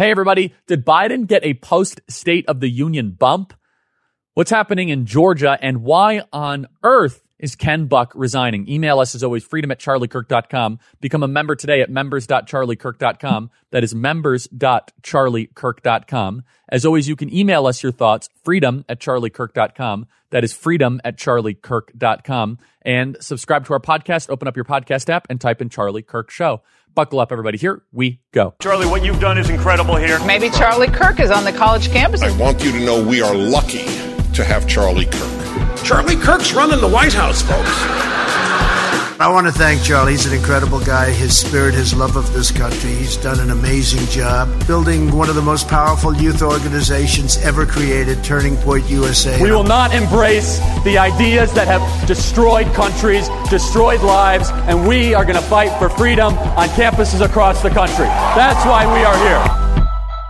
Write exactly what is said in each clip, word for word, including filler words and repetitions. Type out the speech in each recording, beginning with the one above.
Hey, everybody. Did Biden get a post-State of the Union bump? What's happening in Georgia, and why on earth is Ken Buck resigning? Email us, as always, freedom at charlie kirk dot com. Become a member today at members dot charlie kirk dot com. That is members dot charlie kirk dot com. As always, you can email us your thoughts, freedom at charlie kirk dot com. That is freedom at charlie kirk dot com. And subscribe to our podcast. Open up your podcast app and type in Charlie Kirk Show. Buckle up, everybody. Here we go. Charlie, what you've done is incredible here. Maybe Charlie Kirk is on the college campus. I want you to know we are lucky to have Charlie Kirk. Charlie Kirk's running the White House, folks. I want to thank Charlie. He's an incredible guy. His spirit, his love of this country. He's done an amazing job building one of the most powerful youth organizations ever created, Turning Point U S A. We will not embrace the ideas that have destroyed countries, destroyed lives, and we are going to fight for freedom on campuses across the country. That's why we are here.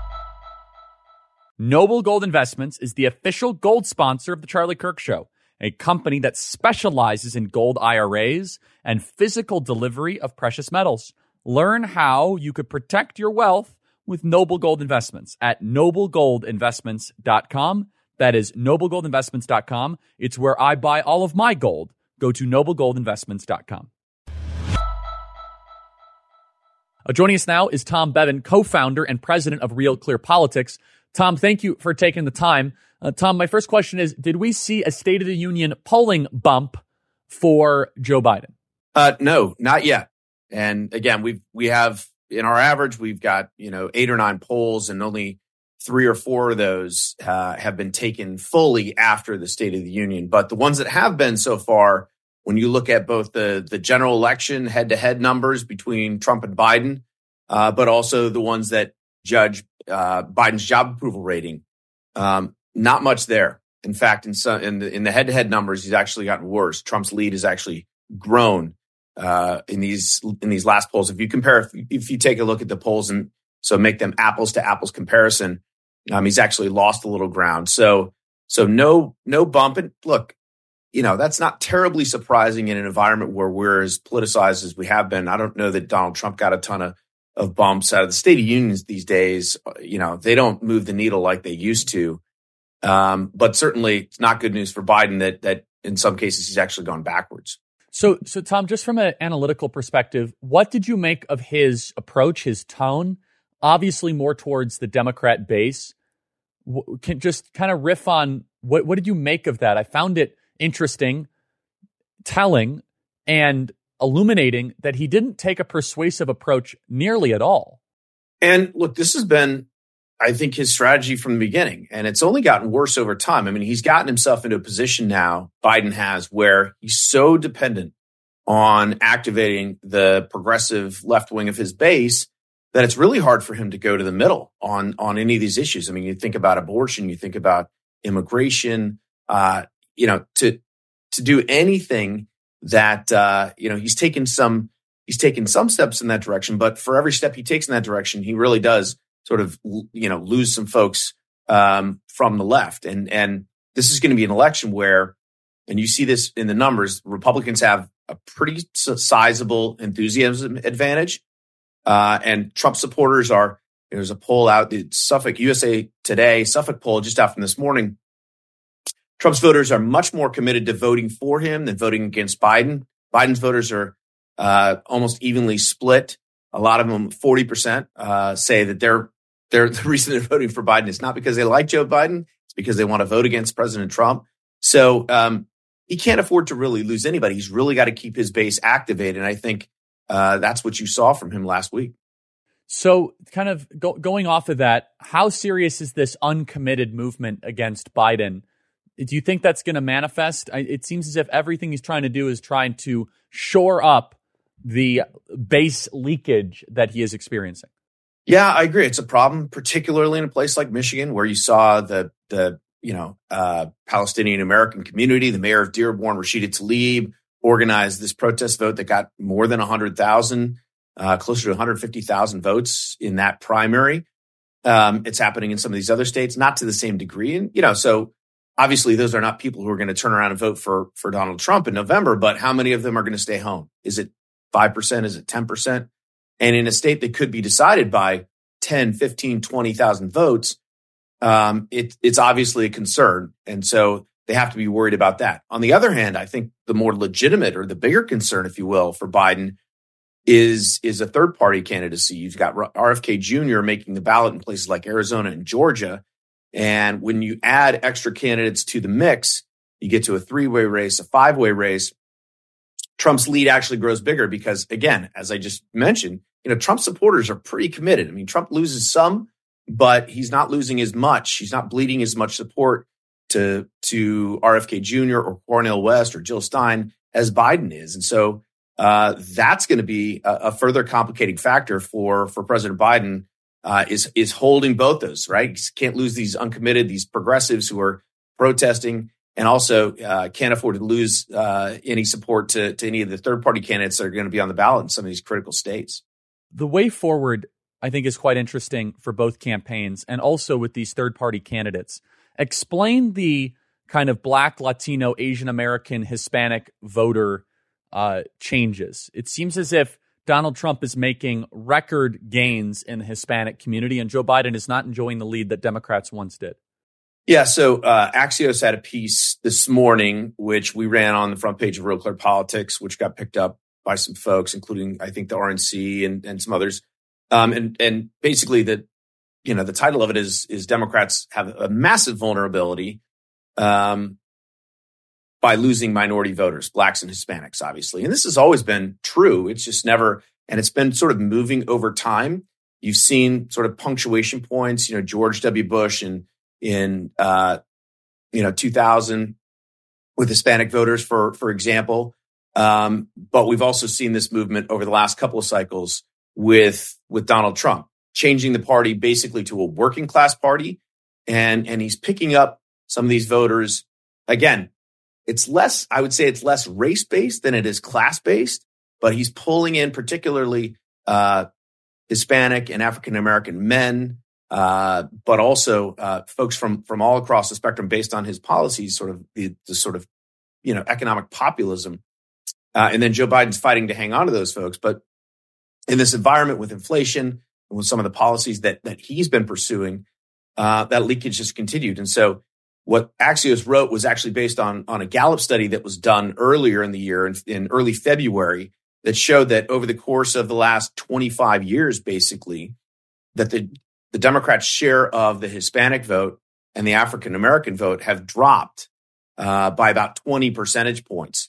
Noble Gold Investments is the official gold sponsor of The Charlie Kirk Show, a company that specializes in gold I R As and physical delivery of precious metals. Learn how you could protect your wealth with Noble Gold Investments at noble gold investments dot com. That is noble gold investments dot com. It's where I buy all of my gold. Go to noble gold investments dot com. Uh, joining us now is Tom Bevan, co-founder and president of Real Clear Politics. Tom, thank you for taking the time. Uh, Tom, my first question is, did we see a State of the Union polling bump for Joe Biden? Uh, no, not yet. And again, we we have in our average, we've got, you know, eight or nine polls, and only three or four of those uh, have been taken fully after the State of the Union. But the ones that have been so far, when you look at both the, the general election head-to-head numbers between Trump and Biden, uh, but also the ones that judge uh, Biden's job approval rating, um, not much there. In fact, in some in the in the head-to-head numbers, he's actually gotten worse. Trump's lead has actually grown uh, in these in these last polls. If you compare, if, if you take a look at the polls and so make them apples to apples comparison, um, he's actually lost a little ground. So so no no bump. And look, you know, that's not terribly surprising in an environment where we're as politicized as we have been. I don't know that Donald Trump got a ton of of bumps out of the State of Unions these days. You know, they don't move the needle like they used to. Um, but certainly it's not good news for Biden that that in some cases he's actually gone backwards. So, so Tom, just from an analytical perspective, what did you make of his approach, his tone? Obviously more towards the Democrat base. W- can just kind of riff on what what did you make of that? I found it interesting, telling, and illuminating that he didn't take a persuasive approach nearly at all. And look, this has been, I think, his strategy from the beginning, and it's only gotten worse over time. I mean, he's gotten himself into a position now, Biden has, where he's so dependent on activating the progressive left wing of his base that it's really hard for him to go to the middle on, on any of these issues. I mean, you think about abortion, you think about immigration, uh, you know, to to do anything that, uh, you know, he's taken some he's taken some steps in that direction, but for every step he takes in that direction, he really does sort of, you know, lose some folks um, from the left. And and this is going to be an election where, and you see this in the numbers, Republicans have a pretty sizable enthusiasm advantage. Uh, and Trump supporters are, there's a poll out, the Suffolk U S A Today, Suffolk poll just out from this morning. Trump's voters are much more committed to voting for him than voting against Biden. Biden's voters are uh, almost evenly split. A lot of them, forty percent, uh, say that they're, they're the reason they're voting for Biden is not because they like Joe Biden. It's because they want to vote against President Trump. So um, he can't afford to really lose anybody. He's really got to keep his base activated. And I think uh, that's what you saw from him last week. So kind of go, going off of that, how serious is this uncommitted movement against Biden? Do you think that's going to manifest? It seems as if everything he's trying to do is trying to shore up the base leakage that he is experiencing. Yeah, I agree. It's a problem, particularly in a place like Michigan, where you saw the the you know uh, Palestinian American community. The mayor of Dearborn, Rashida Tlaib, organized this protest vote that got more than one hundred thousand, uh, closer to one hundred fifty thousand votes in that primary. Um, it's happening in some of these other states, not to the same degree, and you know so. Obviously, those are not people who are going to turn around and vote for, for Donald Trump in November, but how many of them are going to stay home? Is it five percent? Is it ten percent? And in a state that could be decided by ten, fifteen, twenty thousand votes, um, it, it's obviously a concern. And so they have to be worried about that. On the other hand, I think the more legitimate or the bigger concern, if you will, for Biden is, is a third party candidacy. You've got R F K Junior making the ballot in places like Arizona and Georgia. And when you add extra candidates to the mix, you get to a three-way race, a five-way race. Trump's lead actually grows bigger because, again, as I just mentioned, you know, Trump supporters are pretty committed. I mean, Trump loses some, but he's not losing as much. He's not bleeding as much support to, to R F K Junior or Cornel West or Jill Stein as Biden is. And so uh, that's going to be a, a further complicating factor for, for President Biden uh, is, is holding both those, right? He can't lose these uncommitted, these progressives who are protesting, and also uh, can't afford to lose uh, any support to, to any of the third-party candidates that are going to be on the ballot in some of these critical states. The way forward, I think, is quite interesting for both campaigns and also with these third-party candidates. Explain the kind of Black, Latino, Asian American, Hispanic voter uh, changes. It seems as if Donald Trump is making record gains in the Hispanic community, and Joe Biden is not enjoying the lead that Democrats once did. Yeah, so uh, Axios had a piece this morning, which we ran on the front page of Real Clear Politics, which got picked up by some folks, including, I think, the R N C and, and some others. Um, and, and basically, the you know the title of it is is Democrats have a massive vulnerability um, by losing minority voters, blacks and Hispanics, obviously. And this has always been true. It's just never, and it's been sort of moving over time. You've seen sort of punctuation points, you know, George W. Bush and in, uh, you know, two thousand with Hispanic voters, for, for example. Um, but we've also seen this movement over the last couple of cycles with, with Donald Trump, changing the party basically to a working class party. And, and he's picking up some of these voters. Again, it's less, I would say it's less race based than it is class based, but he's pulling in particularly, uh, Hispanic and African American men, Uh, but also uh, folks from from all across the spectrum based on his policies, sort of the, the sort of, you know, economic populism. Uh, and then Joe Biden's fighting to hang on to those folks. But in this environment with inflation and with some of the policies that that he's been pursuing, uh, that leakage has continued. And so what Axios wrote was actually based on, on a Gallup study that was done earlier in the year, in, in early February, that showed that over the course of the last twenty-five years, basically, that the The Democrats' share of the Hispanic vote and the African-American vote have dropped uh, by about twenty percentage points.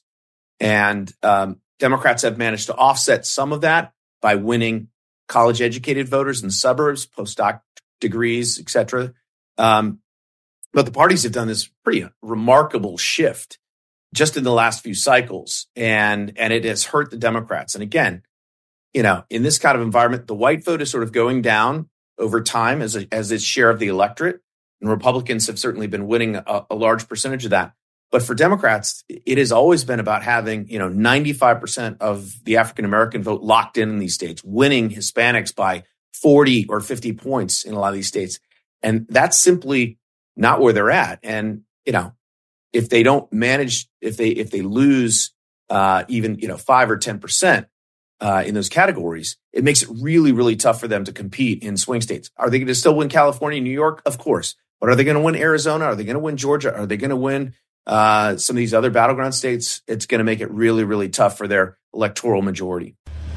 And um, Democrats have managed to offset some of that by winning college-educated voters in the suburbs, postdoc degrees, et cetera. Um, but the parties have done this pretty remarkable shift just in the last few cycles, and, and it has hurt the Democrats. And again, you know, in this kind of environment, the white vote is sort of going down over time as a, as its share of the electorate. And Republicans have certainly been winning a, a large percentage of that. But for Democrats, it has always been about having, you know, ninety-five percent of the African-American vote locked in in these states, winning Hispanics by forty or fifty points in a lot of these states. And that's simply not where they're at. And, you know, if they don't manage, if they, if they lose uh, even, you know, five or ten percent, Uh, in those categories, it makes it really, really tough for them to compete in swing states. Are they going to still win California, New York? Of course. But are they going to win Arizona? Are they going to win Georgia? Are they going to win uh, some of these other battleground states? It's going to make it really, really tough for their electoral majority.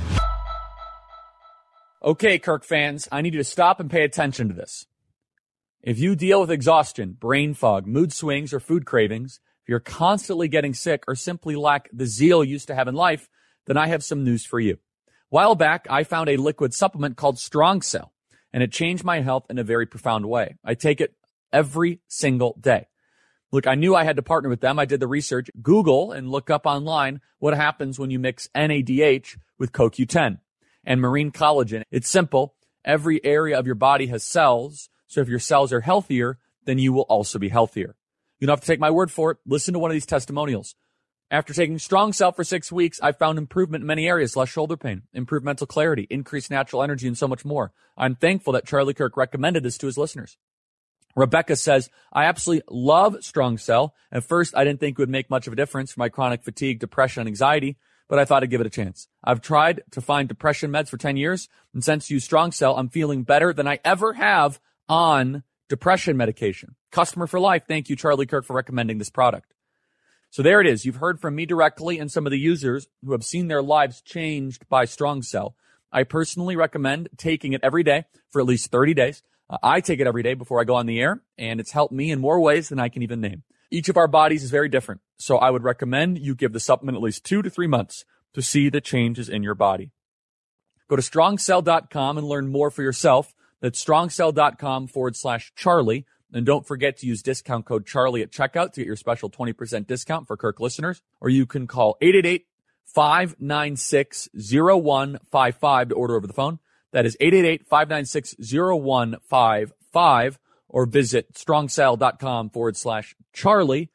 Okay, Kirk fans, I need you to stop and pay attention to this. If you deal with exhaustion, brain fog, mood swings, or food cravings, if you're constantly getting sick or simply lack the zeal you used to have in life, then I have some news for you. A while back, I found a liquid supplement called Strong Cell, and it changed my health in a very profound way. I take it every single day. Look, I knew I had to partner with them. I did the research, Google, and look up online what happens when you mix N A D H with C O Q ten and marine collagen. It's simple. Every area of your body has cells, so if your cells are healthier, then you will also be healthier. You don't have to take my word for it. Listen to one of these testimonials. After taking Strong Cell for six weeks, I found improvement in many areas, less shoulder pain, improved mental clarity, increased natural energy, and so much more. I'm thankful that Charlie Kirk recommended this to his listeners. Rebecca says, I absolutely love Strong Cell. At first, I didn't think it would make much of a difference for my chronic fatigue, depression, and anxiety, but I thought I'd give it a chance. I've tried to find depression meds for ten years, and since you Strong Cell, I'm feeling better than I ever have on depression medication. Customer for life. Thank you, Charlie Kirk, for recommending this product. So there it is. You've heard from me directly and some of the users who have seen their lives changed by Strong Cell. I personally recommend taking it every day for at least thirty days. Uh, I take it every day before I go on the air, and it's helped me in more ways than I can even name. Each of our bodies is very different, so I would recommend you give the supplement at least two to three months to see the changes in your body. Go to strong cell dot com and learn more for yourself. That's strongcell.com forward slash Charlie. And don't forget to use discount code Charlie at checkout to get your special twenty percent discount for Kirk listeners. Or you can call eight eight eight, five nine six, zero one five five to order over the phone. That is eight eight eight, five nine six, zero one five five. Or visit strongcell.com forward slash Charlie.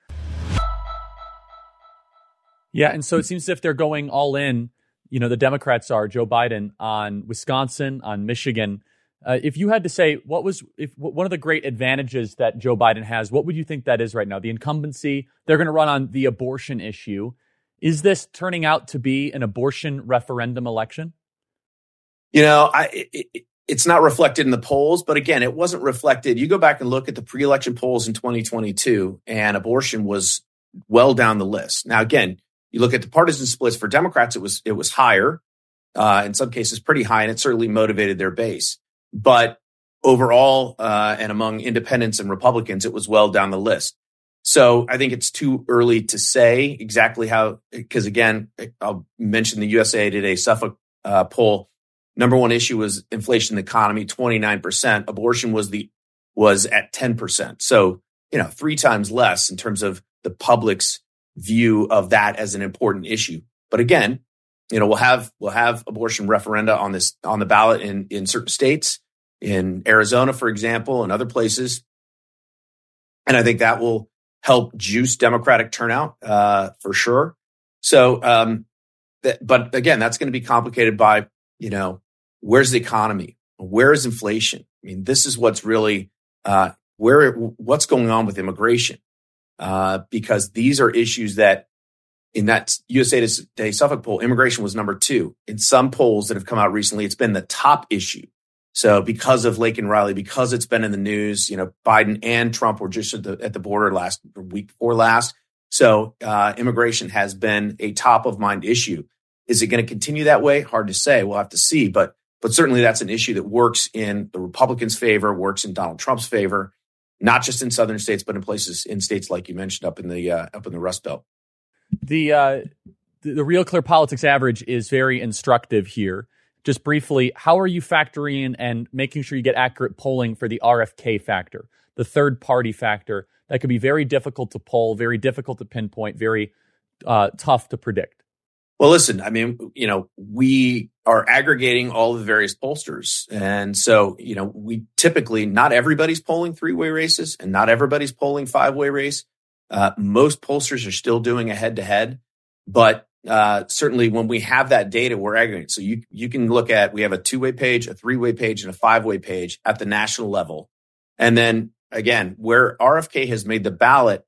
Yeah, and so it seems as if they're going all in. You know, the Democrats are, Joe Biden, on Wisconsin, on Michigan. Uh, if you had to say what was if one of the great advantages that Joe Biden has, what would you think that is right now? The incumbency, they're going to run on the abortion issue. Is this turning out to be an abortion referendum election? You know, I, it, it's not reflected in the polls, but again, it wasn't reflected. You go back and look at the pre-election polls in twenty twenty-two, and abortion was well down the list. Now, again, you look at the partisan splits for Democrats, it was it was higher, uh, in some cases pretty high, and it certainly motivated their base. But overall, uh, and among independents and Republicans, it was well down the list. So I think it's too early to say exactly how, because again, I'll mention the U S A Today Suffolk uh, poll. Number one issue was inflation in the economy, twenty-nine percent. Abortion was the was at ten percent. So, you know, three times less in terms of the public's view of that as an important issue. But again, you know, we'll have we'll have abortion referenda on this on the ballot in, in certain states, in Arizona, for example, and other places. And I think that will help juice Democratic turnout uh, for sure. So, um, that, but again, that's going to be complicated by, you know, where's the economy? Where is inflation? I mean, this is what's really uh, where what's going on with immigration, uh, because these are issues that. In that U S A Today Suffolk poll, immigration was number two. In some polls that have come out recently, it's been the top issue. So because of Laken Riley, because it's been in the news, you know, Biden and Trump were just at the, at the border last week before last. So uh, immigration has been a top of mind issue. Is it going to continue that way? Hard to say. We'll have to see. But but certainly that's an issue that works in the Republicans' favor, works in Donald Trump's favor, not just in southern states, but in places in states like you mentioned up in the uh, up in the Rust Belt. The, uh, the the Real Clear Politics average is very instructive here. Just briefly, how are you factoring in and making sure you get accurate polling for the R F K factor, the third party factor that could be very difficult to poll, very difficult to pinpoint, very uh, tough to predict? Well, listen, I mean, you know, we are aggregating all the various pollsters. And so, you know, we typically, not everybody's polling three-way races and not everybody's polling five-way race. Uh, most pollsters are still doing a head-to-head, but uh, certainly when we have that data, we're aggregating. So you you can look at, we have a two-way page, a three-way page, and a five-way page at the national level. And then, again, where R F K has made the ballot,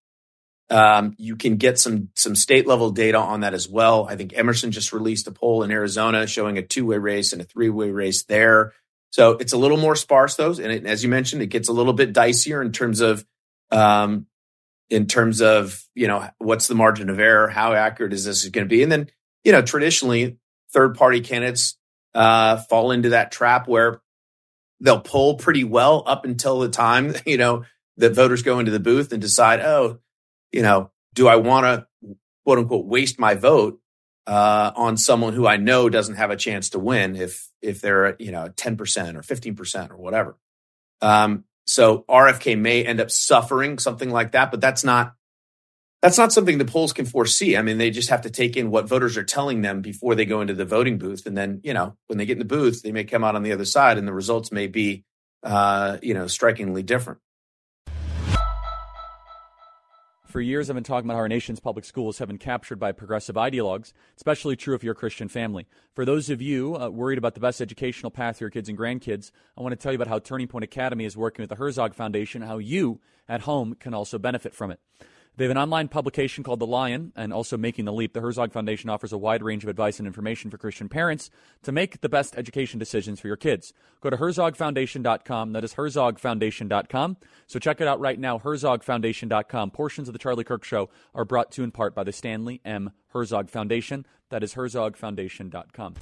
um, you can get some some state-level data on that as well. I think Emerson just released a poll in Arizona showing a two-way race and a three-way race there. So it's a little more sparse, though. And it, as you mentioned, it gets a little bit dicier in terms of um, in terms of, you know, what's the margin of error? How accurate is this going to be? And then, you know, traditionally, third-party candidates uh, fall into that trap where they'll poll pretty well up until the time, you know, that voters go into the booth and decide, oh, you know, do I want to, quote unquote, waste my vote uh, on someone who I know doesn't have a chance to win if if they're at, you know, ten percent or fifteen percent or whatever. Um, so R F K may end up suffering something like that, but that's not that's not something the polls can foresee. I mean, they just have to take in what voters are telling them before they go into the voting booth. And then, you know, when they get in the booth, they may come out on the other side and the results may be, uh, you know, strikingly different. For years, I've been talking about how our nation's public schools have been captured by progressive ideologues, especially true if you're a Christian family. For those of you uh, worried about the best educational path for your kids and grandkids, I want to tell you about how Turning Point Academy is working with the Herzog Foundation, how you at home can also benefit from it. They have an online publication called The Lion and also Making the Leap. The Herzog Foundation offers a wide range of advice and information for Christian parents to make the best education decisions for your kids. Go to herzog foundation dot com. That is herzog foundation dot com. So check it out right now, herzog foundation dot com. Portions of The Charlie Kirk Show are brought to you in part by the Stanley M. Herzog Foundation. That is herzog foundation dot com.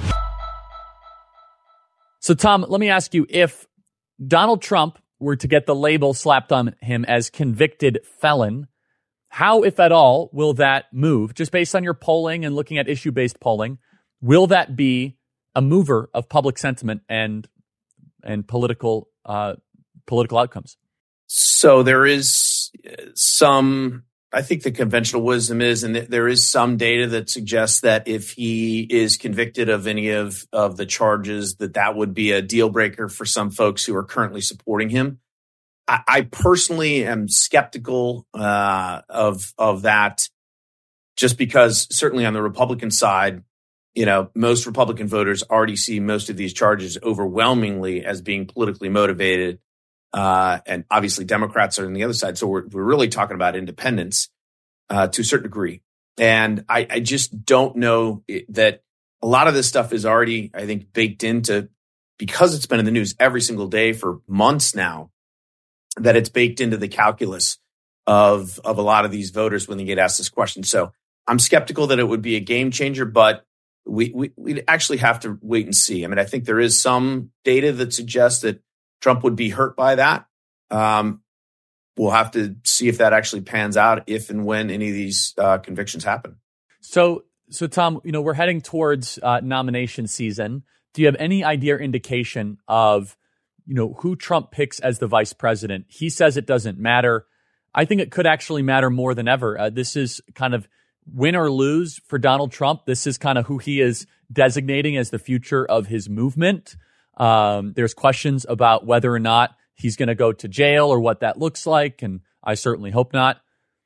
So, Tom, let me ask you, if Donald Trump were to get the label slapped on him as convicted felon, how, if at all, will that move? Just based on your polling and looking at issue-based polling, will that be a mover of public sentiment and and political uh, political outcomes? So there is some, I think the conventional wisdom is, and there is some data that suggests that if he is convicted of any of, of the charges, that that would be a deal breaker for some folks who are currently supporting him. I, I personally am skeptical uh, of of that, just because certainly on the Republican side, you know, most Republican voters already see most of these charges overwhelmingly as being politically motivated. Uh, and obviously Democrats are on the other side. So we're, we're really talking about independents uh, to a certain degree. And I, I just don't know it, that a lot of this stuff is already, I think, baked into, because it's been in the news every single day for months now, that it's baked into the calculus of, of a lot of these voters when they get asked this question. So I'm skeptical that it would be a game changer, but we, we, we'd actually have to wait and see. I mean, I think there is some data that suggests that Trump would be hurt by that. Um, we'll have to see if that actually pans out, if and when any of these uh, convictions happen. So, so Tom, you know, we're heading towards uh, nomination season. Do you have any idea or indication of, you know, who Trump picks as the vice president? He says it doesn't matter. I think it could actually matter more than ever. Uh, this is kind of win or lose for Donald Trump. This is kind of who he is designating as the future of his movement. Um, there's questions about whether or not he's going to go to jail or what that looks like, and I certainly hope not.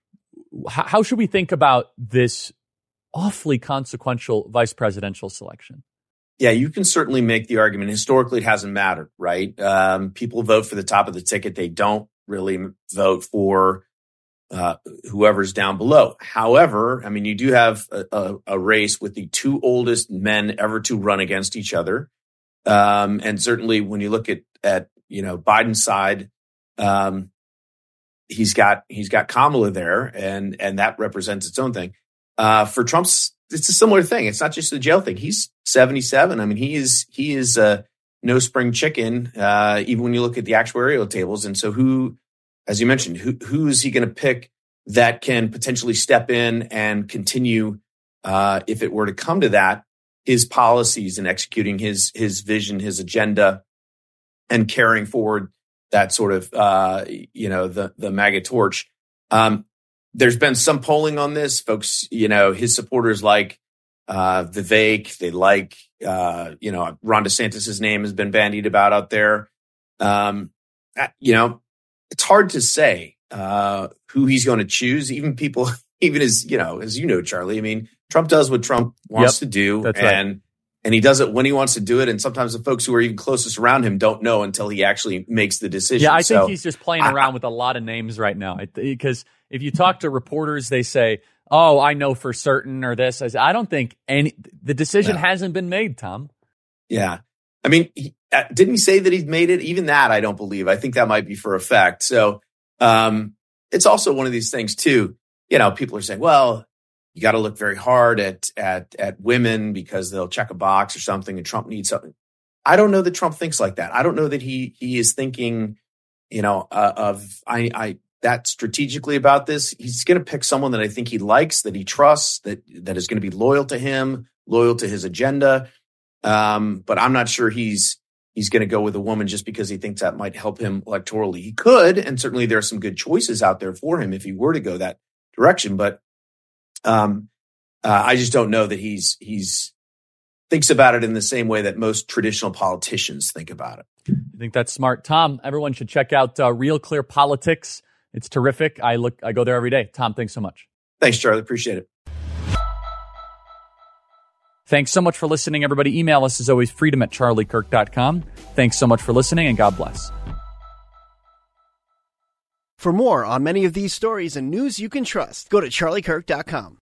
H- how should we think about this awfully consequential vice presidential selection? Yeah, you can certainly make the argument. Historically, it hasn't mattered, right? Um, people vote for the top of the ticket. They don't really vote for uh, whoever's down below. However, I mean, you do have a, a, a race with the two oldest men ever to run against each other. Um, and certainly when you look at, at, you know, Biden's side, um, he's got, he's got Kamala there, and, and that represents its own thing. Uh, for Trump's, it's a similar thing. It's not just the jail thing. He's seventy-seven. I mean, he is, he is, uh, no spring chicken, uh, even when you look at the actuarial tables. And so who, as you mentioned, who, who is he going to pick that can potentially step in and continue, uh, if it were to come to that, his policies and executing his his vision, his agenda, and carrying forward that sort of, uh, you know, the, the MAGA torch. Um, there's been some polling on this. Folks, you know, his supporters like uh, Vivek. They like, uh, you know, Ron DeSantis' name has been bandied about out there. Um, you know, it's hard to say uh, who he's going to choose. Even people, even as, you know, as you know, Charlie, I mean, Trump does what Trump wants yep, to do, that's and right. and he does it when he wants to do it. And sometimes the folks who are even closest around him don't know until he actually makes the decision. Yeah, I so, think he's just playing I, around with a lot of names right now. Because if you talk to reporters, they say, "Oh, I know for certain," or this. I, say, I don't think any. The decision no. hasn't been made, Tom. Yeah, I mean, he, uh, didn't he say that he's made it? Even that, I don't believe. I think that might be for a fact. So um, it's also one of these things too. You know, people are saying, "Well, you got to look very hard at at at women because they'll check a box or something, and Trump needs something." I don't know that Trump thinks like that. I don't know that he he is thinking, you know, uh, of I I that strategically about this. He's going to pick someone that I think he likes, that he trusts, that that is going to be loyal to him, loyal to his agenda. Um, but I'm not sure he's he's going to go with a woman just because he thinks that might help him electorally. He could, and certainly there are some good choices out there for him if he were to go that direction. But Um, uh, I just don't know that he's he's thinks about it in the same way that most traditional politicians think about it. I think that's smart, Tom. Everyone should check out uh, Real Clear Politics. It's terrific. I look, I go there every day. Tom, thanks so much. Thanks, Charlie. Appreciate it. Thanks so much for listening, everybody. Email us as always, freedom at charlie kirk dot com. Thanks so much for listening, and God bless. For more on many of these stories and news you can trust, go to charlie kirk dot com.